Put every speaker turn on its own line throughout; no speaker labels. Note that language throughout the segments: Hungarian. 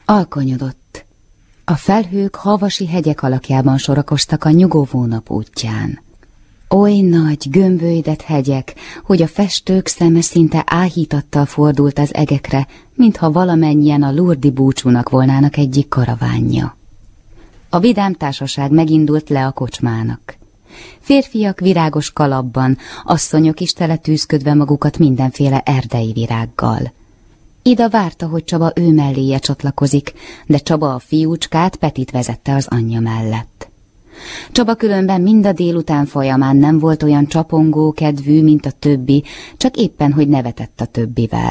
Alkonyodott. A felhők havasi hegyek alakjában sorakoztak a nyugovó nap útján. Oly nagy, gömbölydett hegyek, hogy a festők szeme szinte áhítattal fordult az egekre, mintha valamennyien a Lourdes-i búcsúnak volnának egyik karavánja. A vidám társaság megindult le a kocsmának. Férfiak virágos kalapban, asszonyok is teletűzködve magukat mindenféle erdei virággal. Ida várta, hogy Csaba ő melléje csatlakozik, de Csaba a fiúcskát Petit vezette az anyja mellett. Csaba különben mind a délután folyamán nem volt olyan csapongó kedvű, mint a többi, csak éppen, hogy nevetett a többivel.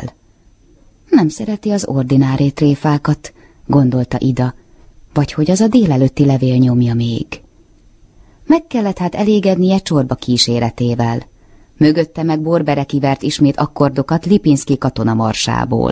Nem szereti az ordinári tréfákat, gondolta Ida, vagy hogy az a délelőtti levél nyomja még. Meg kellett hát elégednie Csorba kíséretével. Mögötte meg Borbereki vert ismét akkordokat Lipinszky katona marsából.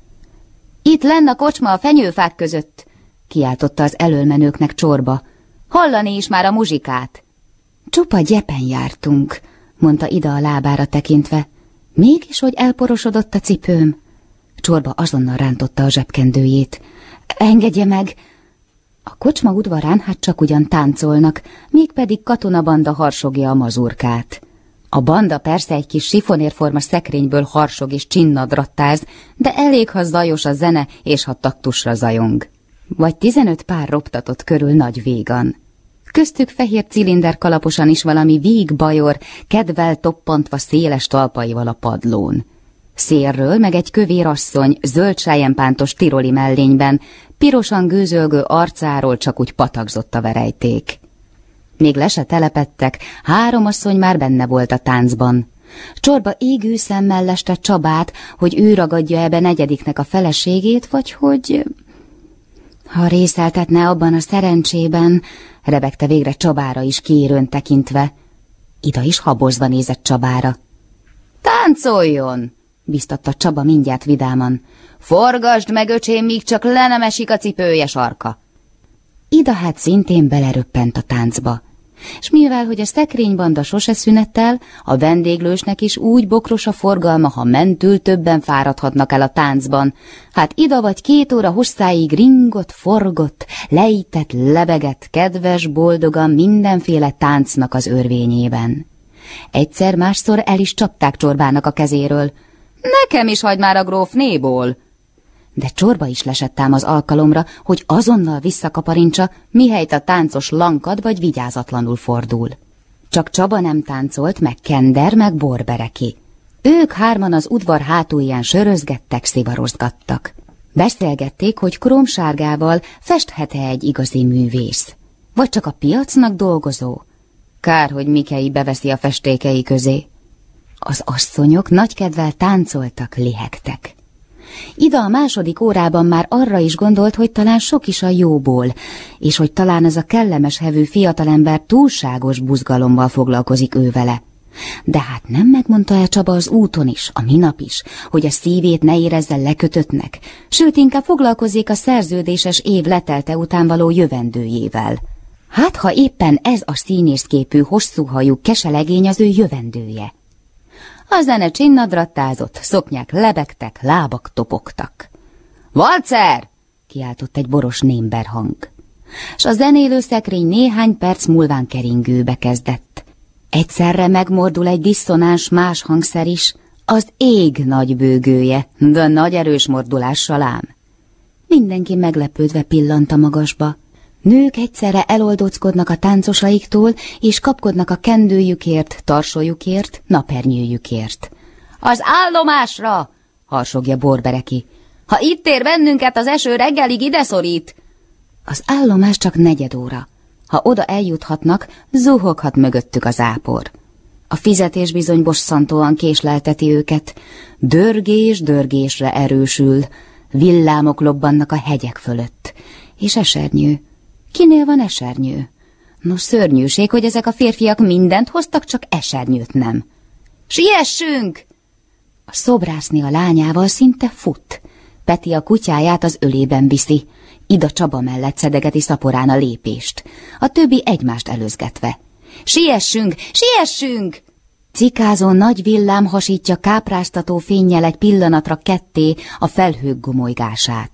Itt lenn a kocsma a fenyőfák között, kiáltotta az elölmenőknek Csorba. Hallani is már a muzsikát. Csupa gyepen jártunk, mondta Ida a lábára tekintve. Mégis, hogy elporosodott a cipőm. Csorba azonnal rántotta a zsebkendőjét. Engedje meg! A kocsma udvarán hát csak ugyan táncolnak, mégpedig katonabanda harsogja a mazurkát. A banda persze egy kis sifonérforma szekrényből harsog és csinnadrattáz, de elég, ha zajos a zene, és ha taktusra zajong. Vagy 15 pár roptatott körül nagy végan. Köztük fehér cilinder kalaposan is valami vígbajor, kedvel toppantva széles talpaival a padlón. Szélről meg egy kövér asszony, zöld sájempántos tiroli mellényben, pirosan gőzölgő arcáról csak úgy patakzott a verejték. Még le se telepedtek, 3 asszony már benne volt a táncban. Csorba égő szemmel leste Csabát, hogy ő ragadja ebbe negyediknek a feleségét, vagy hogy... Ha részeltetne abban a szerencsében, rebegte végre Csabára is kérőn tekintve. Ida is habozva nézett Csabára. Táncoljon, biztatta Csaba mindjárt vidáman. Forgasd meg, öcsém, míg csak le nem esik a cipője sarka. Ida hát szintén beleröppent a táncba. S mivel, hogy a szekrénybanda sose szünettel, a vendéglősnek is úgy bokros a forgalma, ha mentül többen fáradhatnak el a táncban. Hát Ida vagy 2 óra hosszáig ringott, forgott, lejtett, lebegett, kedves, boldogan mindenféle táncnak az örvényében. Egyszer-másszor el is csapták Csorbának a kezéről. Nekem is hagyd már a grófnéból! De Csorba is lesett ám az alkalomra, hogy azonnal visszakaparincsa, mihelyt a táncos lankad vagy vigyázatlanul fordul. Csak Csaba nem táncolt, meg Kender, meg Borbereki. Ők 3 az udvar hátulján sörözgettek, szivarozgattak. Beszélgették, hogy krómsárgával festhet-e egy igazi művész. Vagy csak a piacnak dolgozó. Kár, hogy Mikei beveszi a festékei közé. Az asszonyok nagykedvel táncoltak, lihegtek. Ida a második órában már arra is gondolt, hogy talán sok is a jóból, és hogy talán ez a kellemes hevű fiatalember túlságos buzgalommal foglalkozik ő vele. De hát nem megmondta-e Csaba az úton is, a minap is, hogy a szívét ne érezze lekötöttnek, sőt inkább foglalkozzék a szerződéses év letelte után való jövendőjével. Hát ha éppen ez a színészképű, hosszúhajú keselegény az ő jövendője. A zene csinnadrattázott, szoknyák lebegtek, lábak topogtak. Valcer! Kiáltott egy boros némber hang. S a zenélő szekrény néhány perc múlván keringőbe kezdett. Egyszerre megmordul egy diszonáns más hangszer is, az ég nagy bőgője, de nagy erős mordulással ám. Mindenki meglepődve pillant a magasba. Nők egyszerre eloldóckodnak a táncosaiktól, és kapkodnak a kendőjükért, tarsolyukért, napernyőjükért. Az állomásra! Harsogja Borbereki. Ha itt ér bennünket az eső, reggelig ide szorít. Az állomás csak 4 óra. Ha oda eljuthatnak, zuhoghat mögöttük az ápor. A fizetés bizony bosszantóan késlelteti őket. Dörgés-dörgésre erősül, villámok lobbannak a hegyek fölött. És esernyő. Kinél van esernyő? No, szörnyűség, hogy ezek a férfiak mindent hoztak, csak esernyőt nem. Siessünk! A szobrászni a lányával szinte fut. Peti a kutyáját az ölében viszi. Ida Csaba mellett szedegeti szaporán a lépést. A többi egymást előzgetve. Siessünk! Siessünk! Cikázó nagy villám hasítja kápráztató fénnyel egy pillanatra ketté a felhők gomolygását.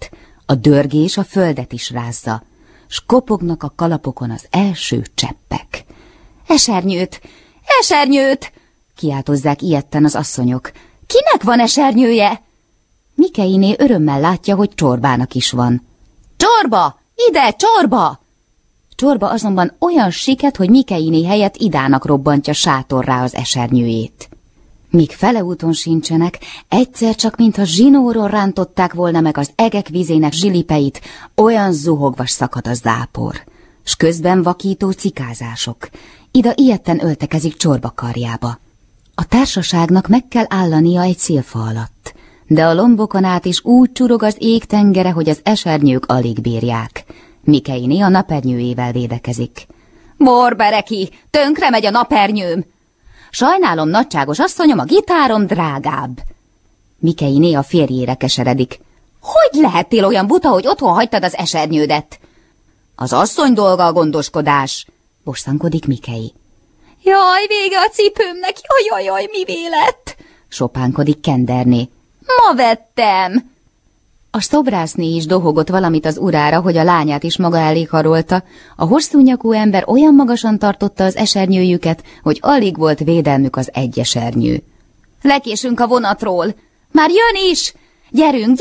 A dörgés a földet is rázza, s kopognak a kalapokon az első cseppek. Esernyőt! Esernyőt! Kiáltozzák ijedten az asszonyok. Kinek van esernyője? Mikeiné örömmel látja, hogy Csorbának is van. Csorba! Ide, Csorba! Csorba azonban olyan siket, hogy Mikeiné helyett Idának robbantja sátorrá az esernyőjét. Míg feleúton sincsenek, egyszer csak mintha zsinóról rántották volna meg az egek vízének zsilipeit, olyan zuhogvas szakad a zápor, s közben vakító cikázások. Ida ijedten öltekezik Csorba karjába. A társaságnak meg kell állania egy szilfa alatt, de a lombokon át is úgy csurog az ég tengere, hogy az esernyők alig bírják. Mikeiné a napernyőjével védekezik. Borbereki, tönkre megy a napernyőm! Sajnálom, nagyságos asszonyom, a gitárom drágább. Mikeiné a férjére keseredik. Hogy lehettél olyan buta, hogy otthon hagytad az esernyődet? Az asszony dolga a gondoskodás, bosszankodik Mikei. Jaj, vége a cipőmnek, jaj, mi lett? Sopánkodik Kenderné. Ma vettem. A szobrászné is dohogott valamit az urára, hogy a lányát is maga elé karolta. A hosszúnyakú ember olyan magasan tartotta az esernyőjüket, hogy alig volt védelmük az egy esernyő. Lekésünk a vonatról. Már jön is! Gyerünk!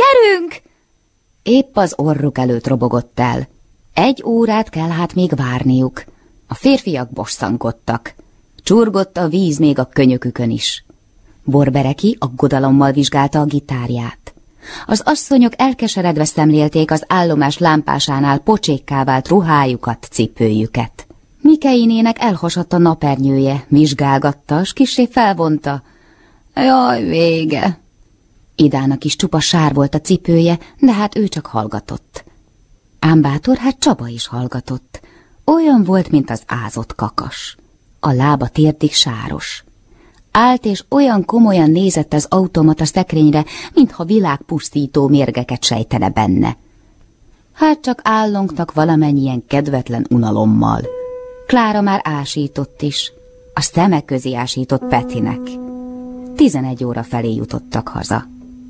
Épp az orruk előtt robogott el. 1 órát kell hát még várniuk. A férfiak bosszankodtak. Csurgott a víz még a könyökükön is. Borbereki aggodalommal vizsgálta a gitárját. Az asszonyok elkeseredve szemlélték az állomás lámpásánál pocsékká vált ruhájukat, cipőjüket. Mikeinének elhasadt a napernyője, vizsgálgatta, s kissé felvonta. Jaj, vége! Idának is csupa sár volt a cipője, de hát ő csak hallgatott. Ám bátor, hát Csaba is hallgatott. Olyan volt, mint az ázott kakas. A lába térdig sáros. Állt és olyan komolyan nézett az automata szekrényre, mintha világpusztító mérgeket sejtene benne. Hát csak állongtak valamennyien kedvetlen unalommal. Klára már ásított is, a szemek közé ásított Petinek. 11 óra felé jutottak haza.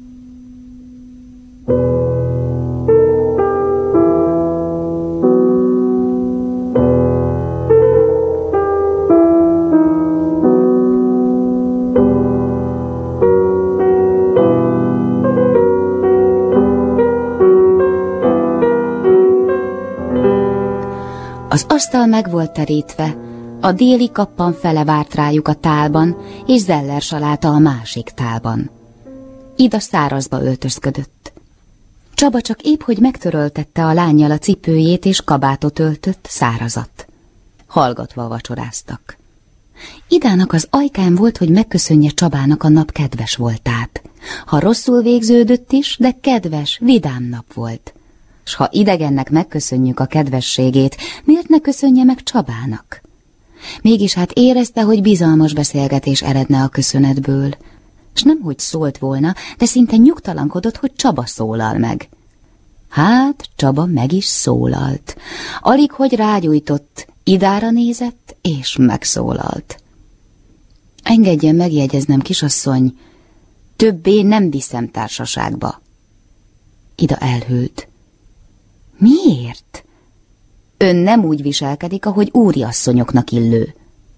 Az asztal meg volt terítve, a déli kappan fele várt rájuk a tálban, és Zeller saláta a másik tálban. Ida szárazba öltözködött. Csaba csak épp, hogy megtöröltette a lánnyal a cipőjét, és kabátot öltött, szárazat. Hallgatva vacsoráztak. Idának az ajkán volt, hogy megköszönje Csabának a nap kedves voltát. Ha rosszul végződött is, de kedves, vidám nap volt. S ha idegennek megköszönjük a kedvességét, miért ne köszönje meg Csabának? Mégis hát érezte, hogy bizalmas beszélgetés eredne a köszönetből. S nemhogy szólt volna, de szinte nyugtalankodott, hogy Csaba szólal meg. Hát Csaba meg is szólalt. Alig, hogy rágyújtott, Idára nézett, és megszólalt. Engedjen megjegyeznem, kisasszony, többé nem viszem társaságba. Ida elhűlt. Miért? Ön nem úgy viselkedik, ahogy úriasszonyoknak illő.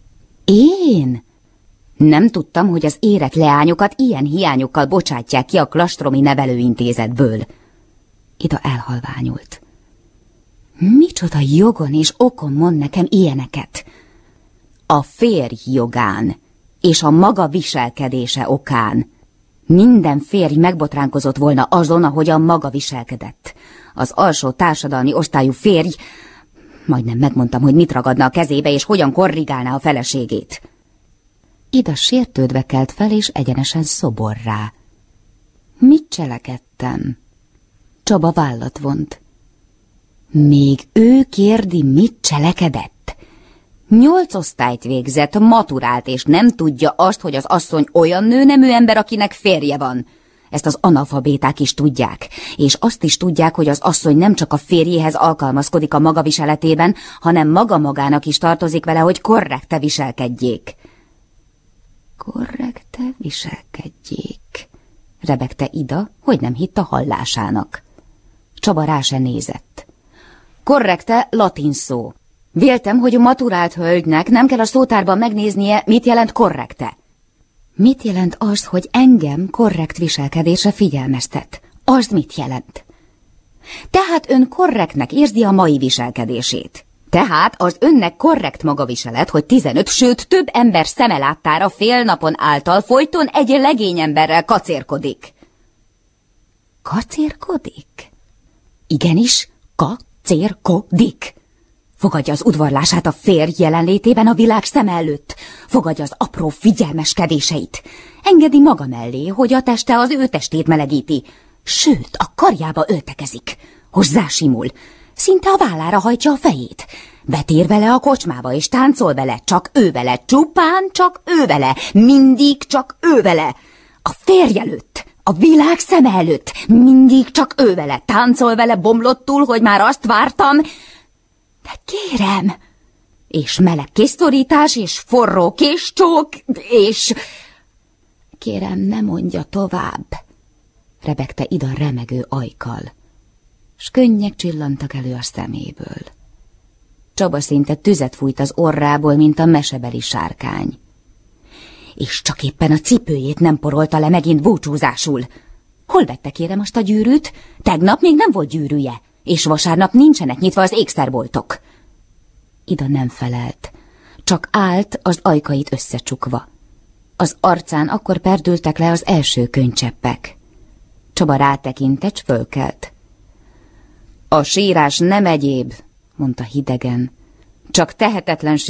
Én? Nem tudtam, hogy az érett leányokat ilyen hiányokkal bocsátják ki a klastromi nevelőintézetből. Ida elhalványult. Micsoda jogon és okon mond nekem ilyeneket? A férj jogán és a maga viselkedése okán. Minden férj megbotránkozott volna azon, ahogyan maga viselkedett. Az alsó társadalmi osztályú férj, majdnem megmondtam, hogy mit ragadna a kezébe, és hogyan korrigálná a feleségét. Ida sértődve kelt fel, és egyenesen szobor rá. Mit cselekedtem? Csaba vállat vont. Még ő kérdi, mit cselekedett? 8 osztályt végzett, maturált, és nem tudja azt, hogy az asszony olyan nőnemű ember, akinek férje van. Ezt az analfabéták is tudják, és azt is tudják, hogy az asszony nem csak a férjéhez alkalmazkodik a maga viseletében, hanem magának is tartozik vele, hogy korrekte viselkedjék. Korrekte viselkedjék, rebegte Ida, hogy nem hitt a hallásának. Csaba rá se nézett. Korrekte latin szó. Véltem, hogy a maturált hölgynek nem kell a szótárban megnéznie, mit jelent korrekte. Mit jelent az, hogy engem korrekt viselkedésre figyelmeztet? Az mit jelent? Tehát ön korrektnek érzi a mai viselkedését. Tehát az önnek korrekt magaviselet, hogy 15, sőt több ember szeme láttára fél napon által folyton egy legény emberrel kacérkodik. Kacérkodik? Igenis, kacérkodik. Fogadja az udvarlását a férj jelenlétében a világ szem előtt. Fogadja az apró figyelmeskedéseit. Engedi maga mellé, hogy a teste az ő testét melegíti. Sőt, a karjába öltekezik. Hozzásimul. Szinte a vállára hajtja a fejét. Betér vele a kocsmába és táncol vele, csak ő vele, csupán csak ő vele, mindig csak ő vele. A férj előtt, a világ szeme előtt, mindig csak ő vele, táncol vele bomlottul, hogy már azt vártam. De kérem, és meleg készszorítás, és forró késcsók, és... Kérem, ne mondja tovább, rebegte Ida remegő ajkkal, s könnyek csillantak elő a szeméből. Csaba szinte tüzet fújt az orrából, mint a mesebeli sárkány. És csak éppen a cipőjét nem porolta le megint búcsúzásul. Hol vette, kérem, azt a gyűrűt? Tegnap még nem volt gyűrűje, és vasárnap nincsenek nyitva az ékszerboltok. Ida nem felelt, csak állt az ajkait összecsukva. Az arcán akkor perdültek le az első könnycseppek. Csaba rátekintett, s fölkelt. A sírás nem egyéb, mondta hidegen, csak tehetetlenség.